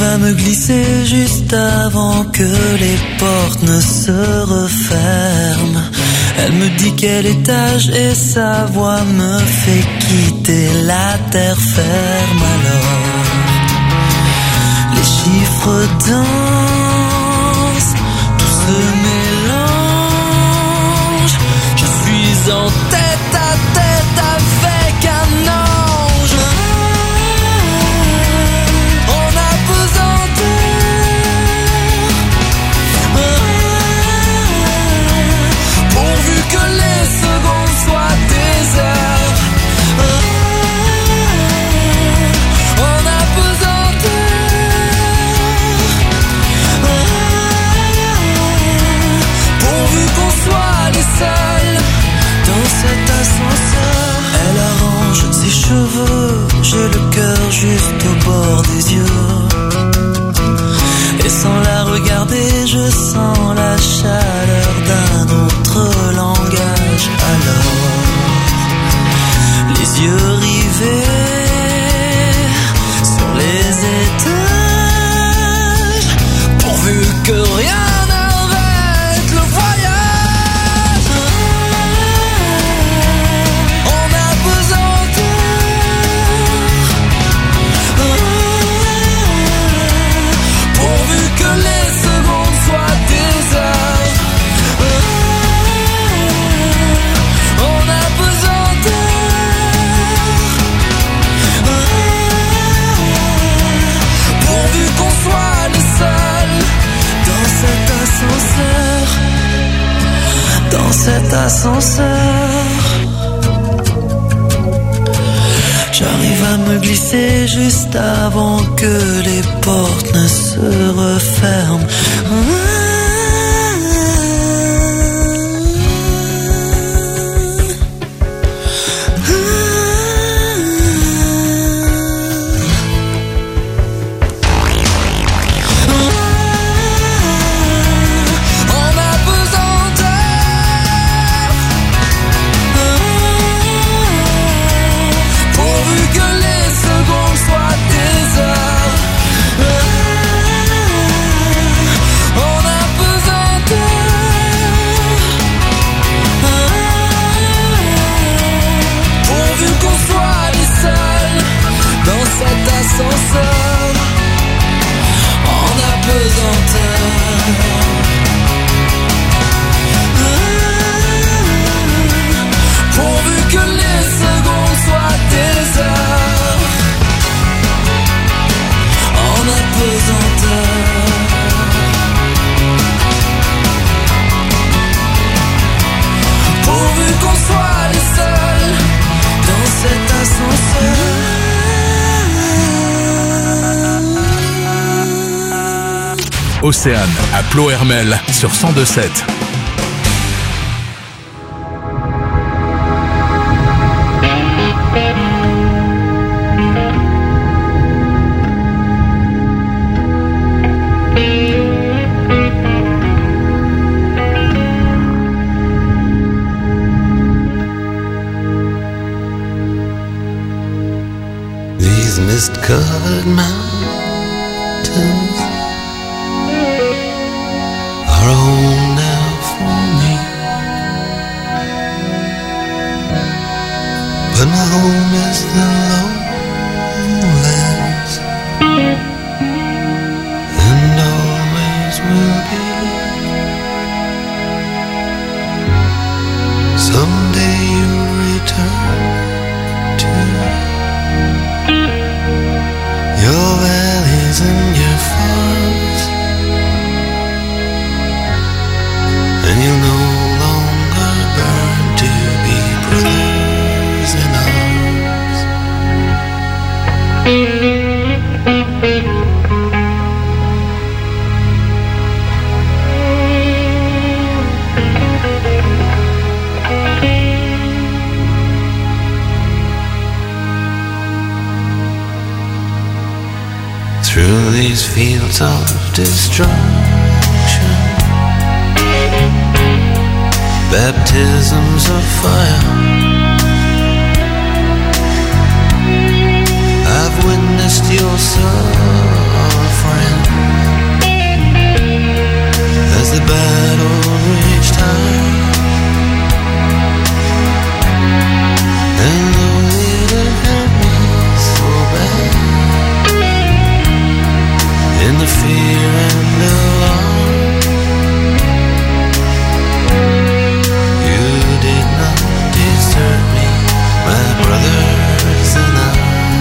à me glisser juste avant que les portes ne se referment. Elle me dit quel étage et sa voix me fait quitter la terre ferme. Alors, les chiffres dansent, tout se mélange. Je suis en tête à tête avec un ange. En apesanteur, pourvu que les secondes soient des heures. En apesanteur, pourvu qu'on soit les seuls dans cet ascenseur. Elle arrange ses cheveux, j'ai le cœur juste au bord des yeux. Et sans la regarder, je sens la chaleur d'un autre langage. Alors, les yeux rivés sur les étages, pourvu que rien n'arrête le voyage. En apesanteur, pourvu que les secondes soient des heures. En apesanteur, pourvu qu'on soit les seuls dans cet ascenseur. Dans cet ascenseur, j'arrive à me glisser juste avant que les portes ne se referment. En apesanteur, pourvu que les secondes soient des heures. En apesanteur, pourvu qu'on soit les seuls dans cet ascenseur. En apesanteur, pourvu que les secondes soient des heures. En apesanteur, pourvu qu'on soit les seuls dans cet ascenseur. Océane à Plohermel sur 102.7. These mist-covered mountains are a home now for me, but my home is the lowlands, and always will be. Someday you'll return to your valleys and your farms, and you'll no longer burn to be brothers in arms. Through these fields of destruction, baptisms of fire, I've witnessed your suffering and the fear and alarm. You did not desert me, my brothers and I.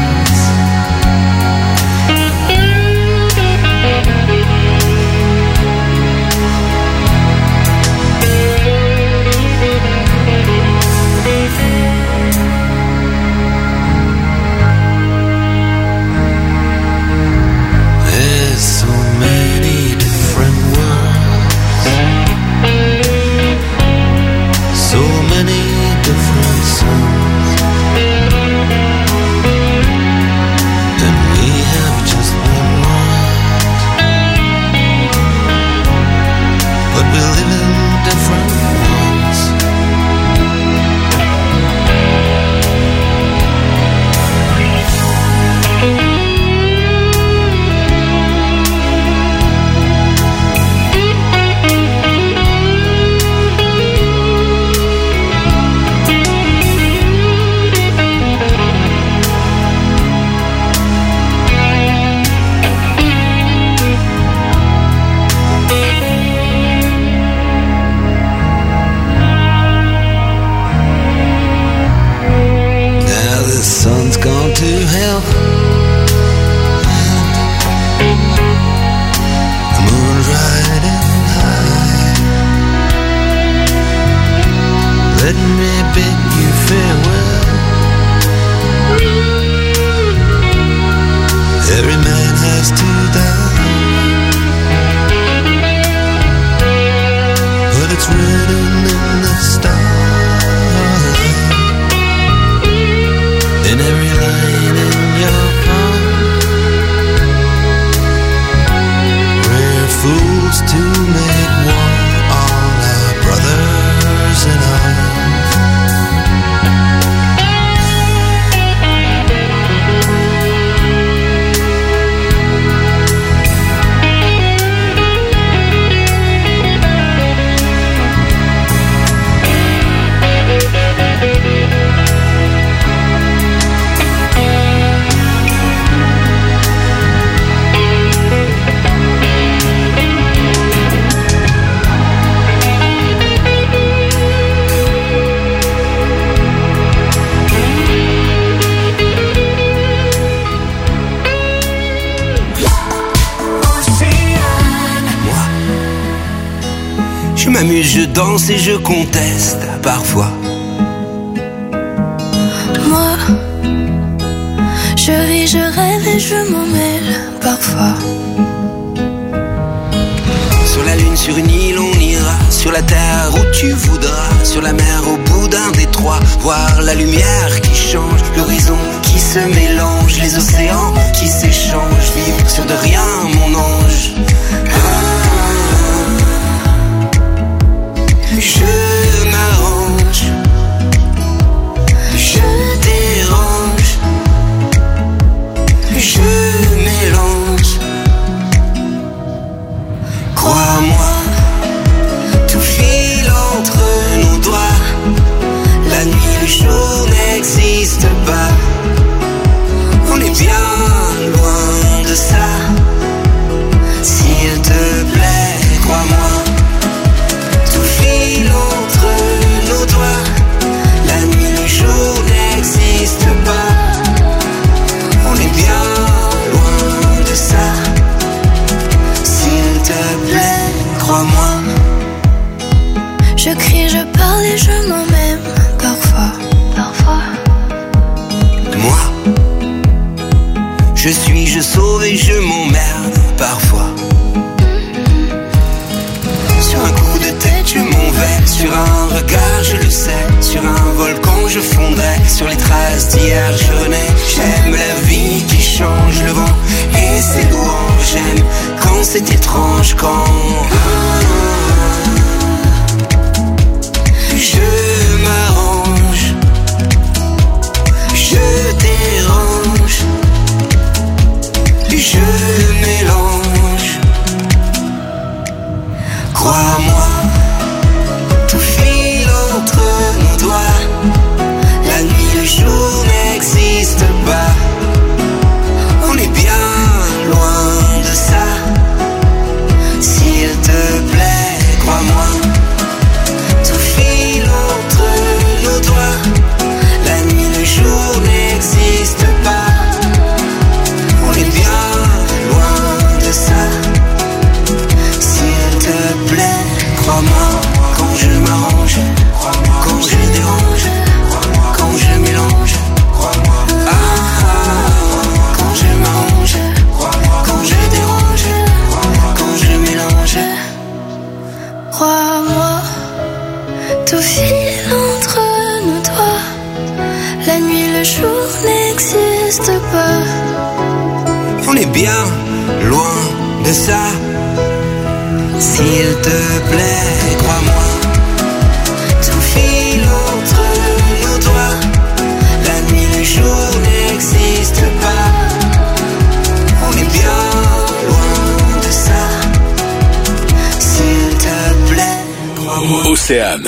Je danse et je conteste parfois. Moi, je ris, je rêve et je m'en mêle parfois. Sur la lune, sur une île, on ira. Sur la terre où tu voudras. Sur la mer, au bout d'un détroit. Voir la lumière qui change, l'horizon qui se mélange, les océans qui s'échangent. Vivre sur de rien, mon ange. Je m'arrange, je dérange, je mélange. Crois-moi, tout file entre nos doigts. La nuit, le jour n'existe pas. On est bien loin de ça. S'il te plaît, crois-moi. Entre nos doigts, la nuit, le jour n'existe pas. On est bien loin de ça. S'il te plaît, crois-moi. Je crie, je parle et je m'en même parfois. Moi, je suis, je sauve et je m'emmerde parfois. Sur un coup de tête, je m'en vais. Sur un regard, je le sais. Sur un volcan, je fondrai. Sur les traces d'hier, je renais. J'aime la vie qui change, le vent et ses louanges. J'aime quand c'est étrange, quand je m'arrange, je dérange, je mélange. Crois-moi, tout file entre nos doigts. La nuit, le jour n'existe pas. On est bien loin de ça. bien loin de ça. S'il te plaît, crois-moi, tout file entre nos doigts. La nuit, le jour n'existe pas. On est bien loin de ça. S'il te plaît, crois-moi. Océane.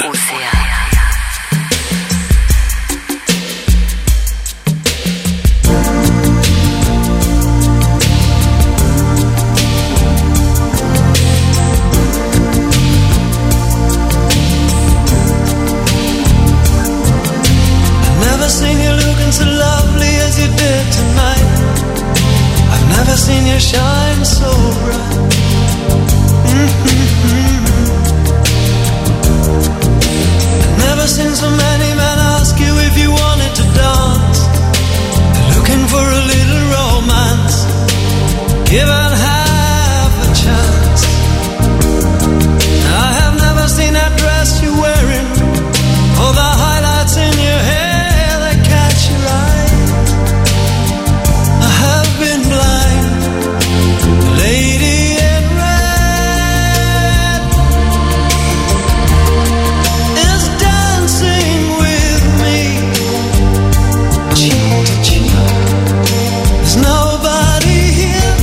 Seen you shine so bright. I've never seen so many men ask you if you wanted to dance. They're looking for a little romance, given half a chance. I have never seen that dress you're wearing, or the highlights in your hair that catch your eye. I have been blind. Lady in red is dancing with me, cheek to cheek. There's nobody here.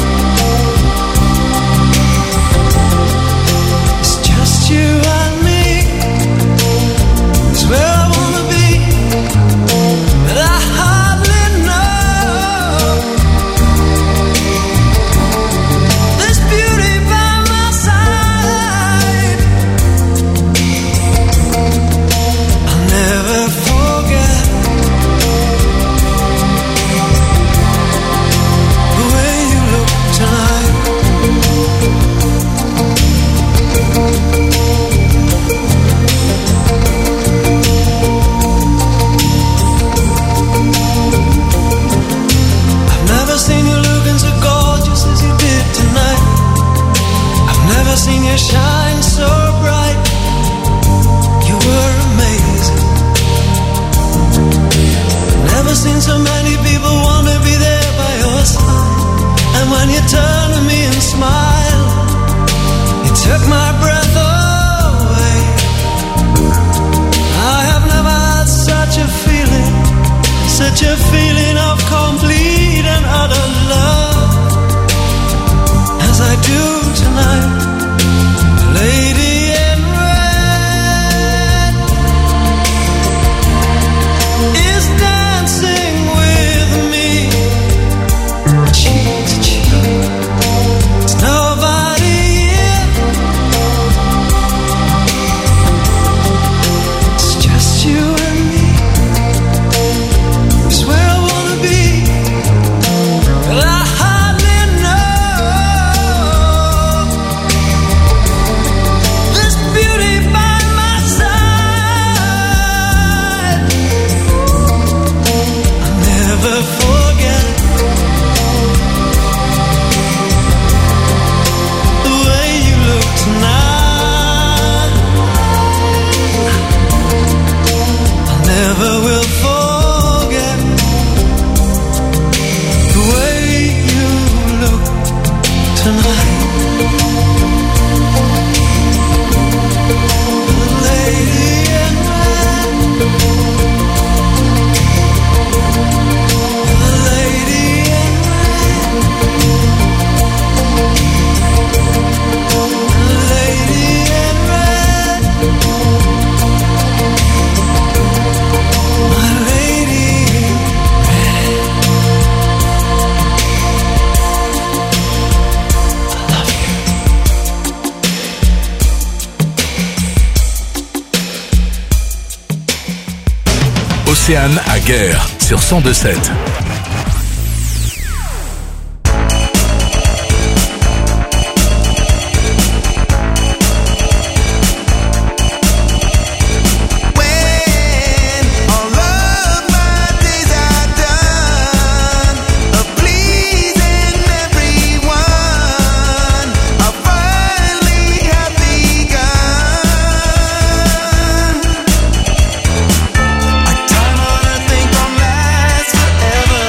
It's just you and me. It's where I wanna be, but I hardly know. This beauty by my side, I'll never forget the way you look tonight. I've never seen you looking so gorgeous as you did tonight. I've never seen you shine so bright. You were amazing. Never seen so many people want to be there by your side. And when you turn to me and smile, you took my breath away. I have never had such a feeling of complete and utter love as I do tonight. Lady in red is dancing with me, cheek to cheek. There's nobody here. It's just you and me. It's where I wanna be, but I hardly know. This beauty by my side, I'll never forget the way you look tonight. I never will forget the way you look tonight. The lady in red, the lady in red, the lady in red, my lady in red. I love you. Océane à Guerre sur 102.7. When all of my days are done of pleasing everyone, I finally have begun. A time on earth ain't gonna last forever.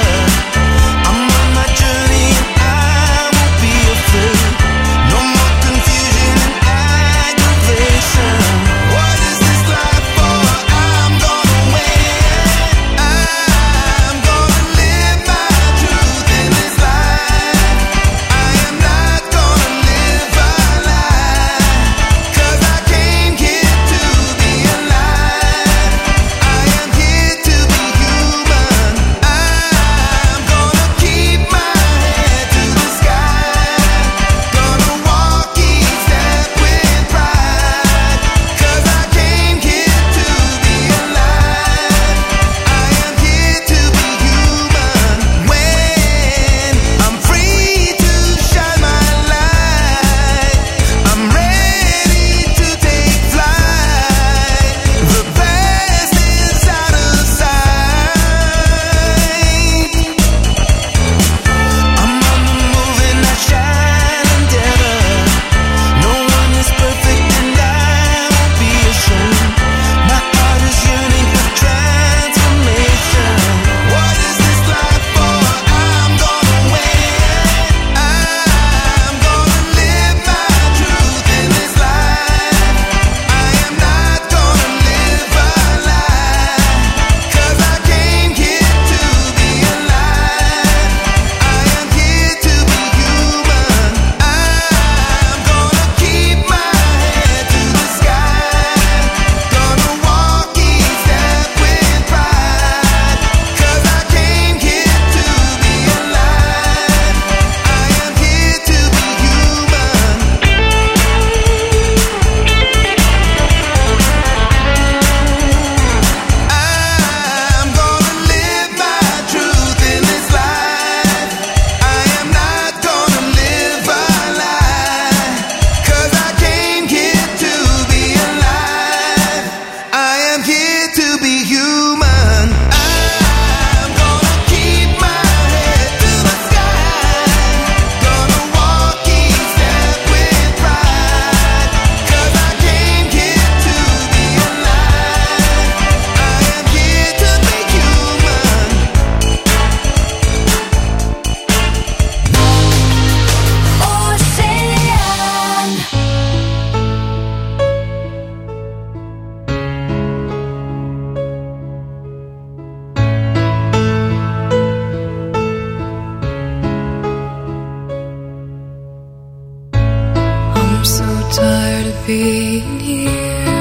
I'm so tired of being here,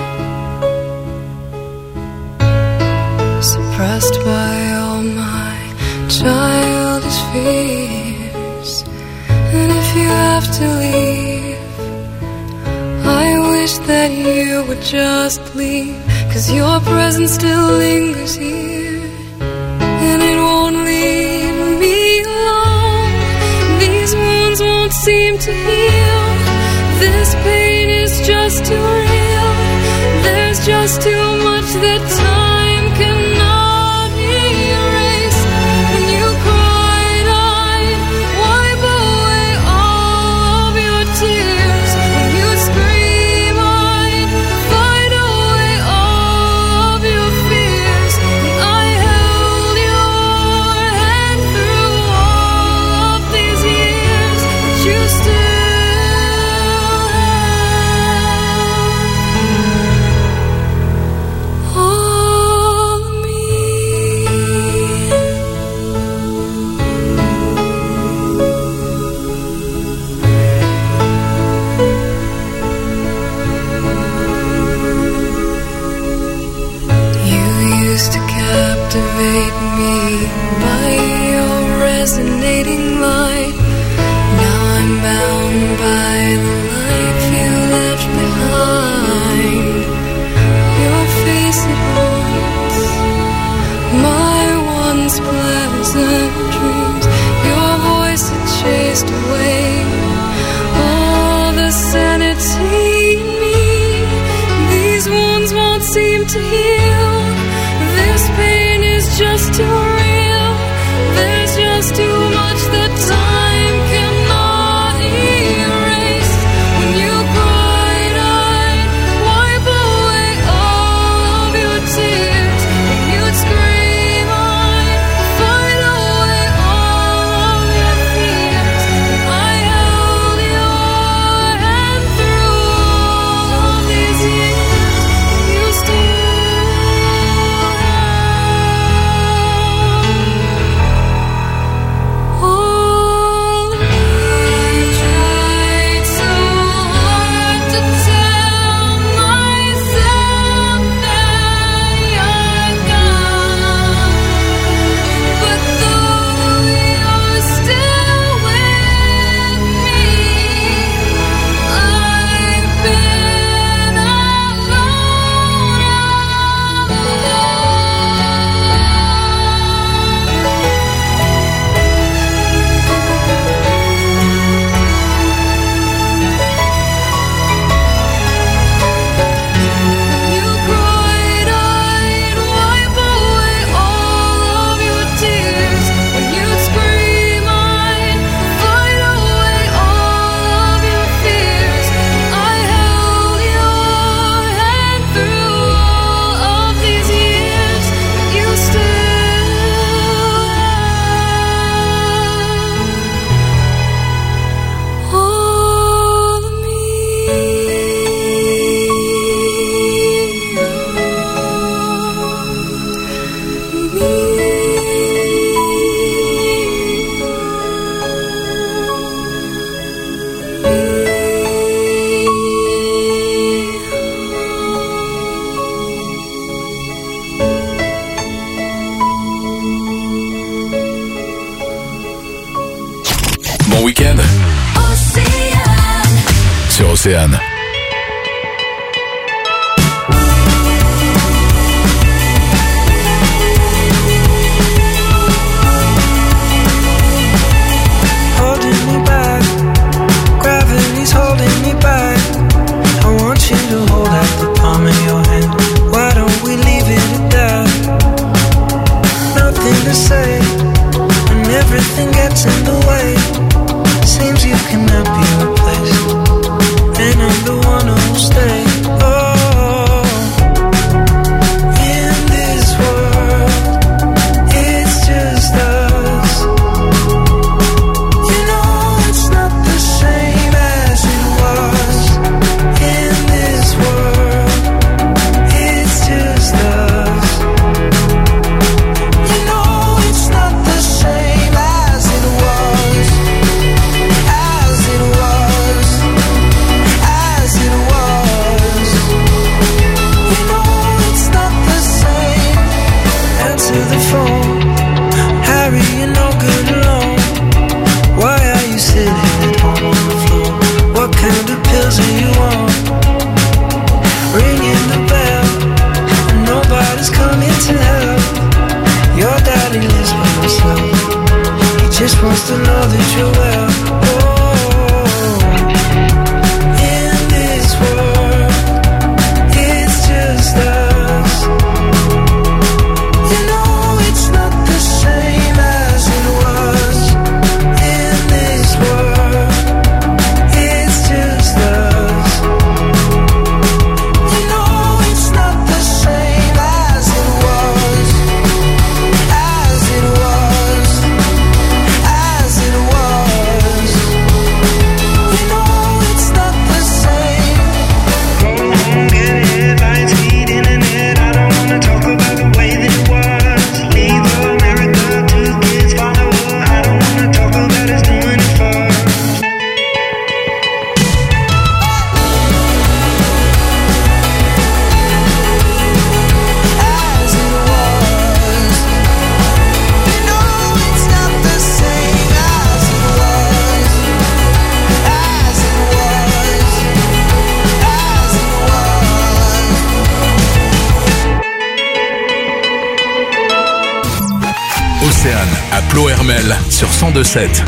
suppressed by all my childish fears. And if you have to leave, I wish that you would just leave, 'cause your presence still lingers here, and it won't leave me alone. These wounds won't seem to heal. This pain is just too real. There's just too much that time cannot erase. When you cried, I'd wipe away all of your tears. When you scream, I'd fight away all of your fears. And I held your hand through all of these years, but you still captivate me by your resonating light. Now I'm bound by the life you left behind. Your face it haunts my once pleasant dreams. Your voice it chased away all the sanity in me. These wounds won't seem to heal. This pain is just too real. There's just too much that time cannot erase. When you cried, I'd wipe away all of your tears. When you'd scream, I'd fight away all of your fears. And I held your hand through all of these years. You still Océane. Holding me back, gravity's holding me back. I want you to hold out the palm of your hand. Why don't we leave it at that? Nothing to say when everything gets in the way. Seems you cannot be replaced, and I'm the Océane à Plohermel sur 102.7.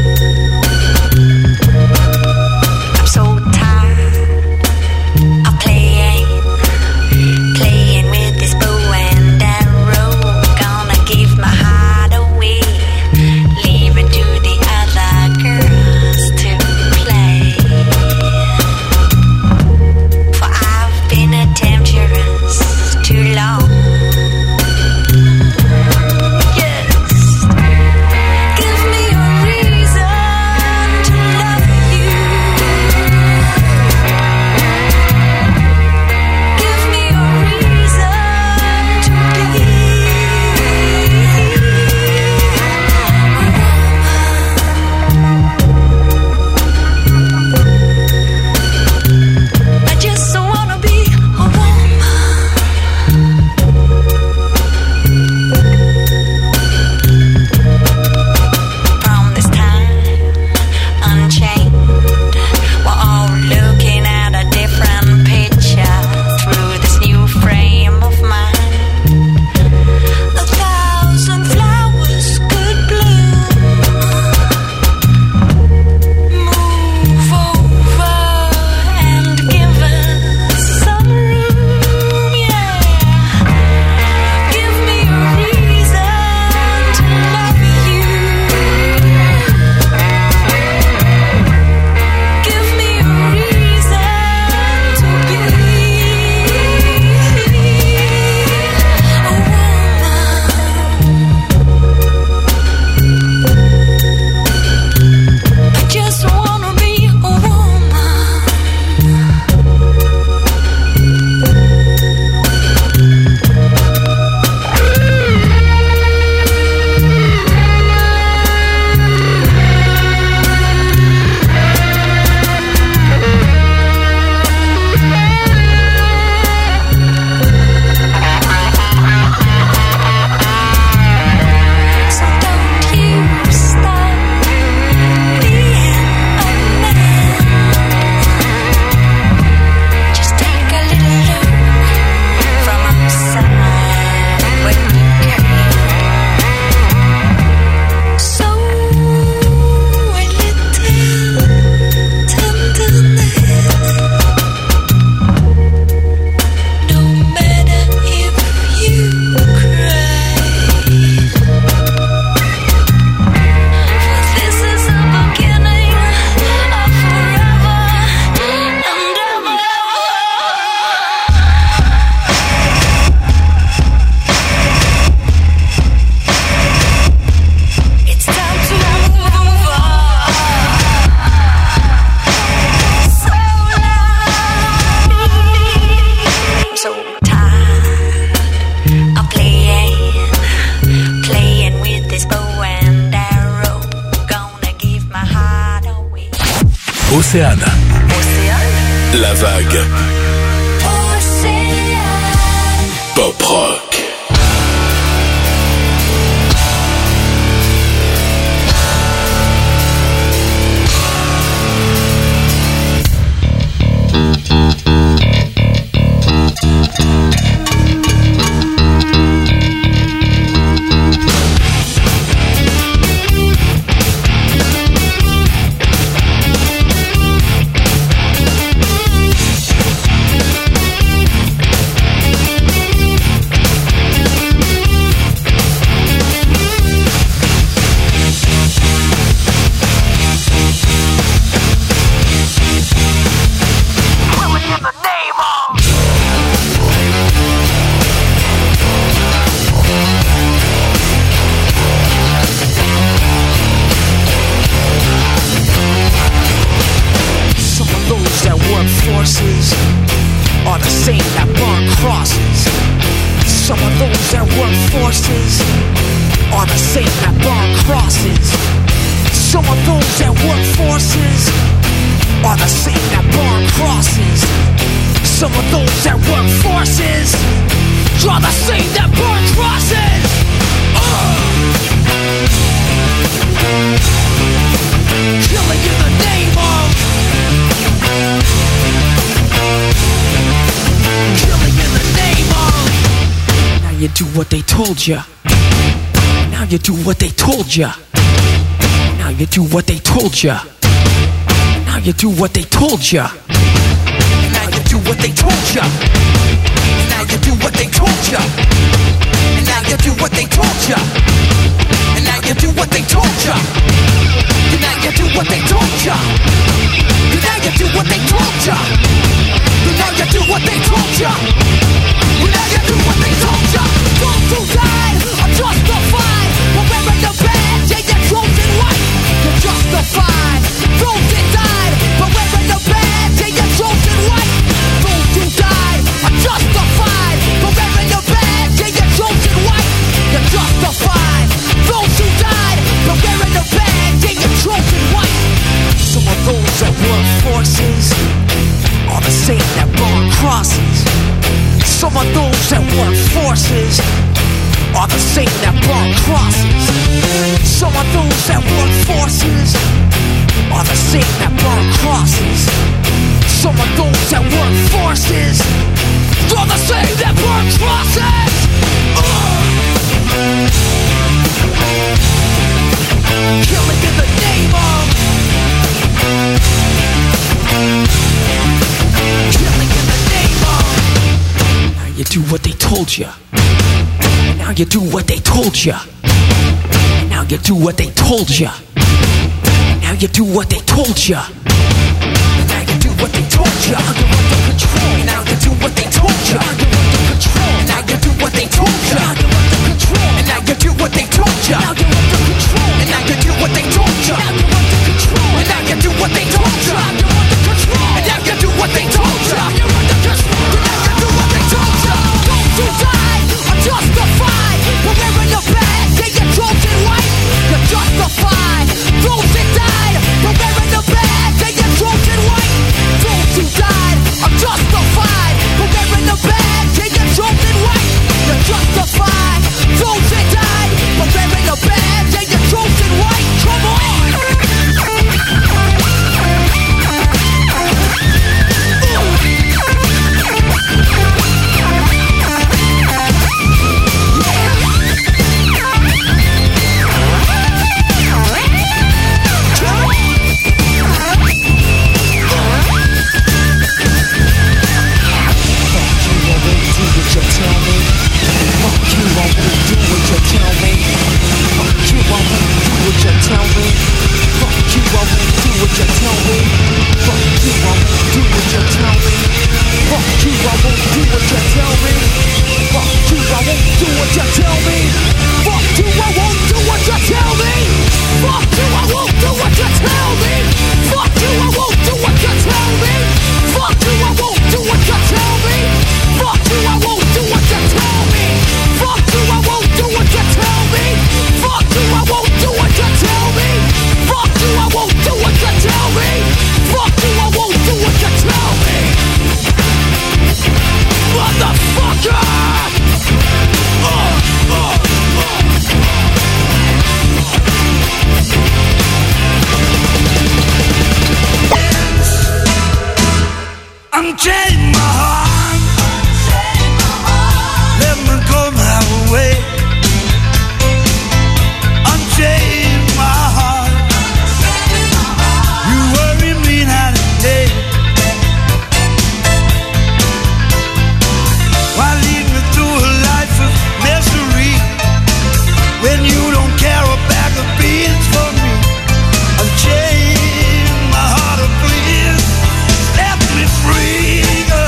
I play Océane. La vague. Pop rock. Told ya. Now you do what they told ya. Now you do what they told ya. Now you do what they told ya. Now you do what they told ya. Now you do what they told ya. And now you do what they told ya. And now you do what they told ya. And now you do what they told ya. And now you do what they told ya. And now you do what they told ya. And now you do what they told ya. Those who died are justified. We're wearing the badge, yeah, you're chosen white. You're justified. Those that died, we're wearing the badge, yeah, you're chosen white. Those who died are justified. We're wearing the badge, yeah, you're chosen white. You're justified. Those who died, we're wearing the badge, yeah, you're chosen white. Some of those that work forces are the same that burn crosses. Some of those that work forces are the same that burn crosses. Some of those that work forces are the same that burn crosses. Some of those that work forces are the same that burn crosses. Killing in the name of. Killing in the name of. Now you do what they told ya. Now you do what they told ya. Now you do what they told ya. Now you do what they told ya. Now you do what they told ya. You're under control. Now you do what they told ya. You're under control. Now you do what they told ya. You're under control. And now you do what they told ya. Now you're under control. And now you do what they told ya. Now you're under control. And now you do what they told ya. You're under control. And now you do what they told ya. You're under control. And now you do what they told ya. Those who died are justified. We're wearing the badge, yeah, you're chosen white. You're justified. Those that died, we're wearing the badge, yeah, you're chosen white. Those who died are justified. We're wearing the badge, yeah, you're chosen white. You're justified. Those that died, we're wearing the badge, yeah, you're chosen white. Unchain my heart, let me go my way. Unchain my heart, you worry me night and day. Why lead me through a life of misery when you don't care a bag of beans for me? Unchain my heart, oh please, set me free.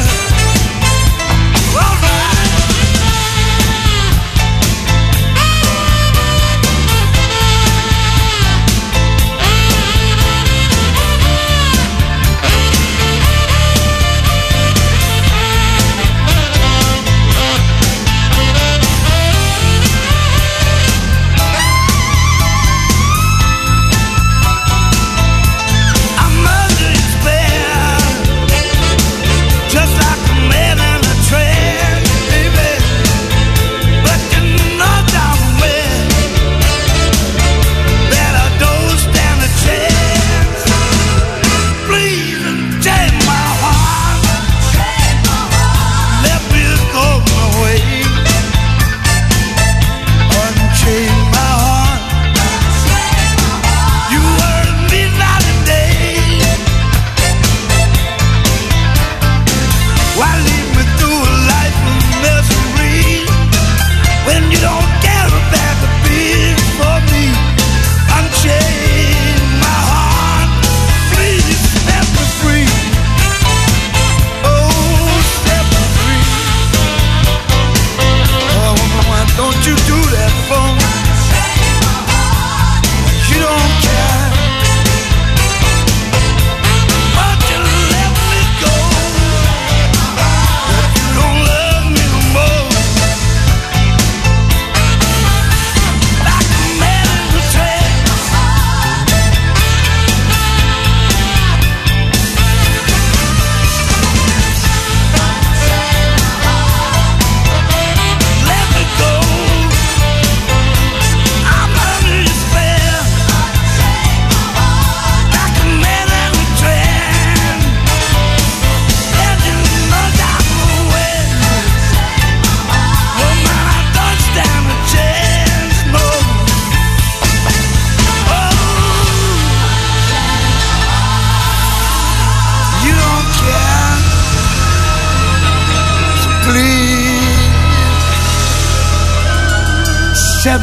Set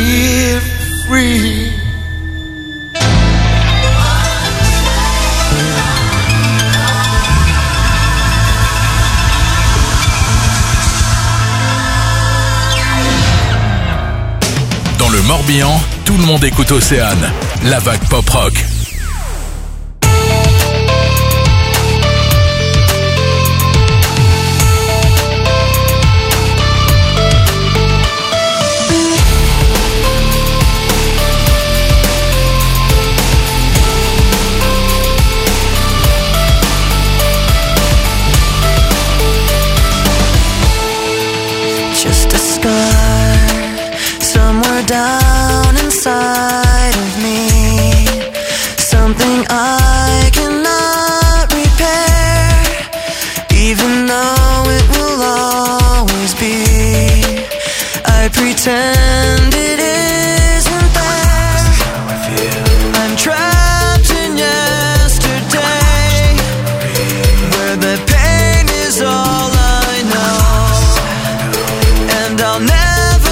me free. Dans le Morbihan, tout le monde écoute Océane, la vague pop rock. Down inside of me, something I cannot repair, even though it will always be. I pretend it isn't there. I'm trapped in yesterday, where the pain is all I know, and I'll never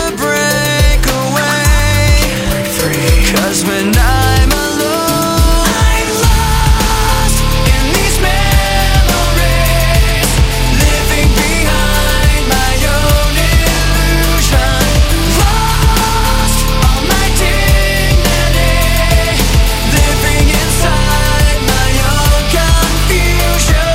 when I'm alone, I'm lost in these memories, living behind my own illusion, lost all my dignity, living inside my own confusion.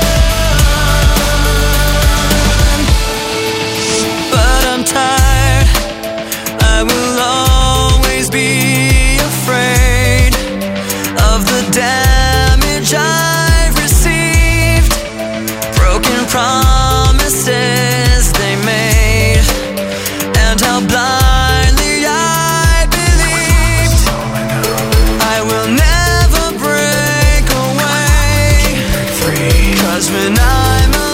But I'm tired, I will always be afraid of the damage I've received, broken promises they made, and how blindly I believed. I will never break away, 'cause when I'm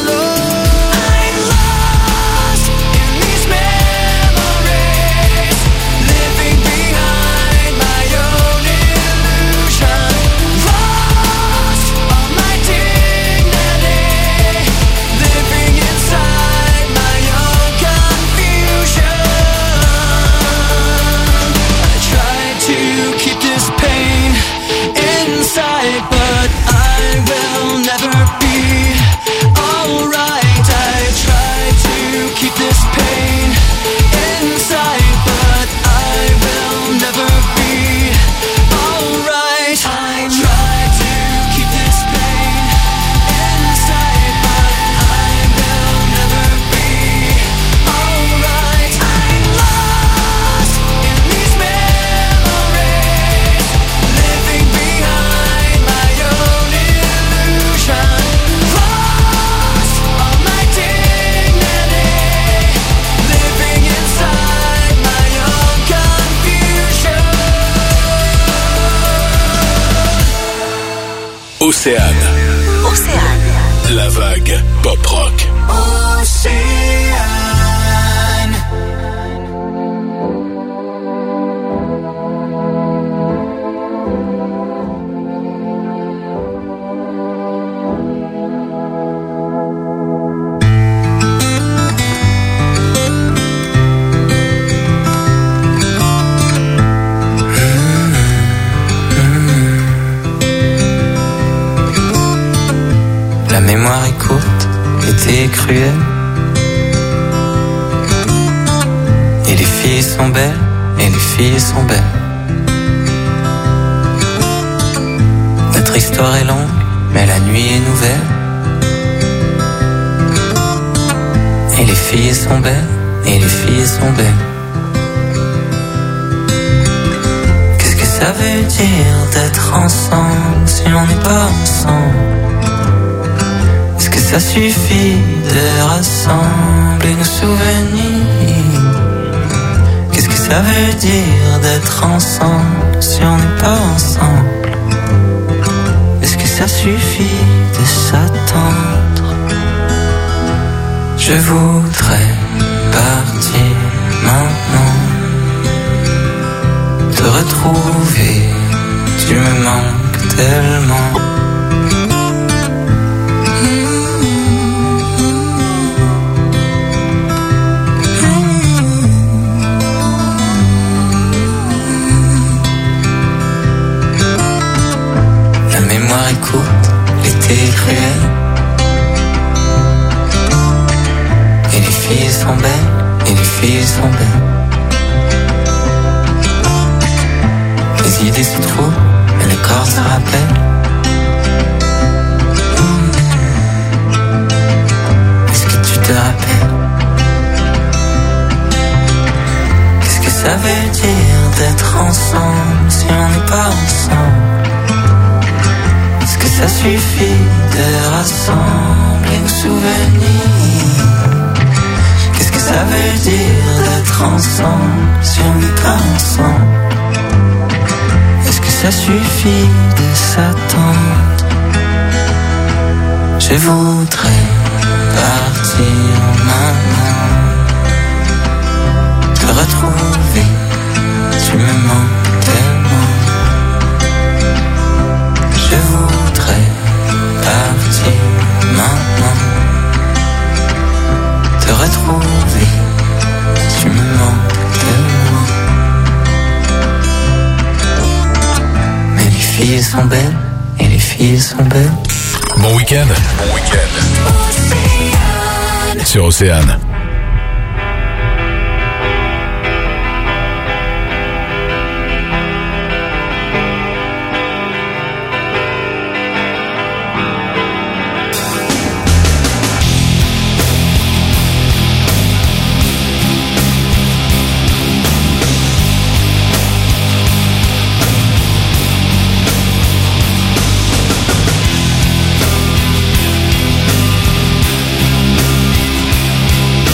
Océane. Océane. La vague pop rock. Océane. La mémoire est courte, l'été est cruel. Et les filles sont belles, et les filles sont belles. Notre histoire est longue, mais la nuit est nouvelle. Et les filles sont belles, et les filles sont belles. Qu'est-ce que ça veut dire d'être ensemble si on n'est pas ensemble? Est-ce que ça suffit de rassembler nos souvenirs? Qu'est-ce que ça veut dire d'être ensemble si on n'est pas ensemble? Est-ce que ça suffit de s'attendre? Je voudrais partir maintenant, te retrouver, tu me manques tellement. La mémoire est courte, l'été est cruel. Et les filles sont belles, et les filles sont belles. Les idées se trouvent, mais le corps se rappelle. Est-ce que tu te rappelles? Qu'est-ce que ça veut dire d'être ensemble si on n'est pas ensemble? Est-ce que ça suffit de rassembler nos souvenirs? Qu'est-ce que ça veut dire d'être ensemble si on n'est pas ensemble? Est-ce que ça suffit de s'attendre? Je voudrais partir maintenant, te retrouver, tu me manques tellement. Je voudrais partir maintenant, te retrouver, tu me manques tellement. Mais les filles sont belles, et les filles sont belles. Bon week-end. Sur Océane. Océane.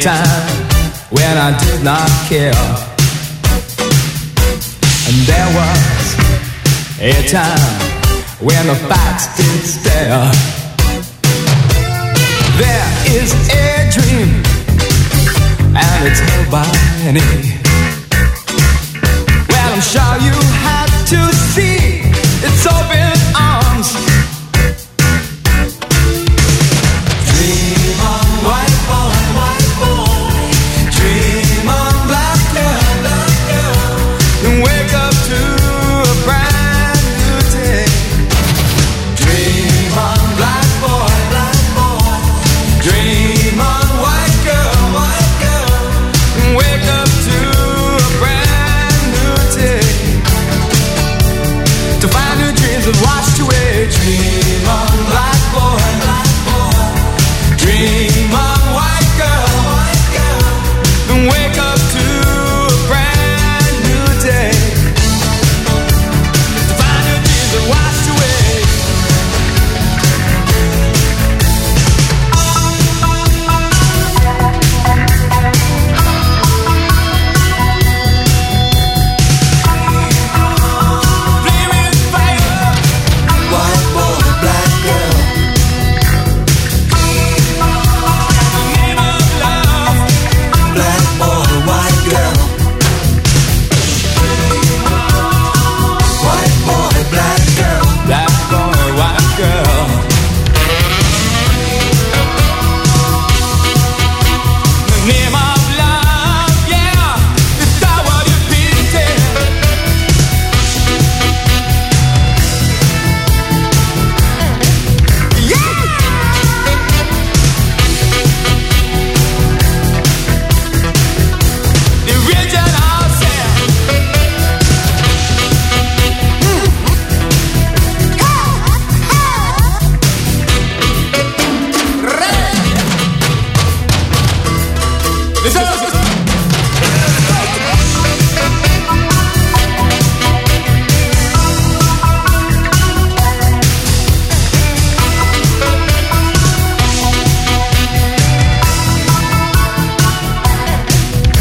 time when I did not care, and there was a time when the facts did stare. There is a dream, and it's held by any. Well, I'm sure you had to see its open arms. Dream on, white boy, white boy. Dream on, black girl, black girl. And wake up to a brand new day. Dream on, black boy, black boy. Dream on, white girl, white girl. And wake up to a brand new day. To find your dreams have washed away. Dream on, black boy, black boy. Dream on, white girl, white girl. And wake up to a brand new day. To find your dreams have washed away. White boy, black girl. Name of love. Black boy, white girl. White boy, black girl. Black boy, white girl. The name of love, yeah. Is that what you've been saying? Yeah! The original sound.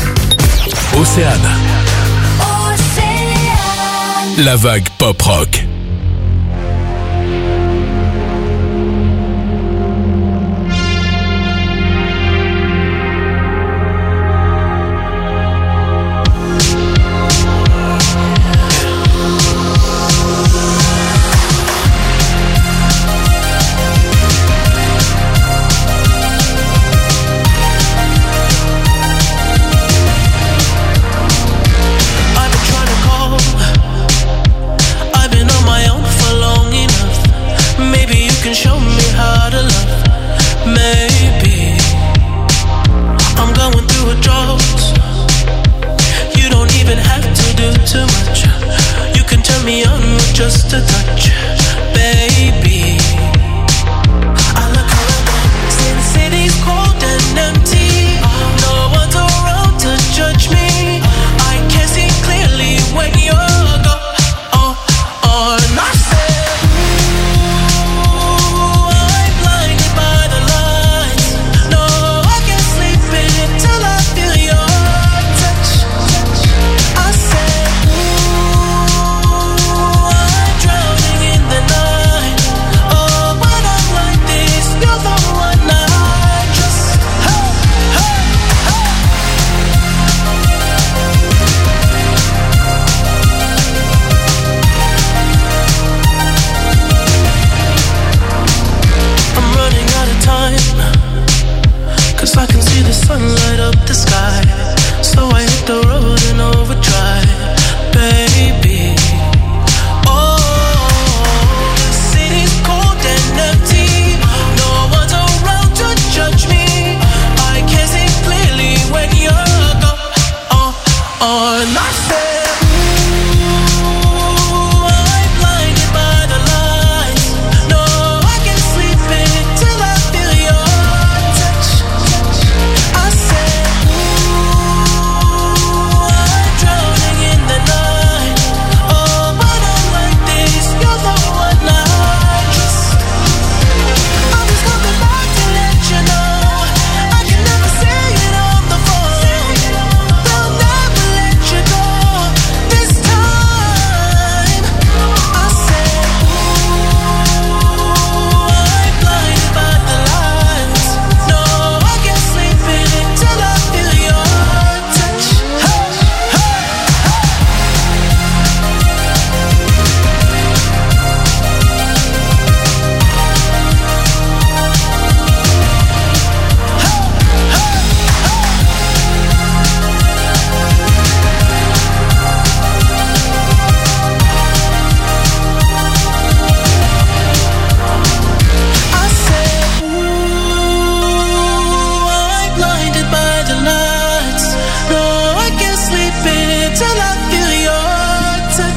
Océane. La vague pop rock.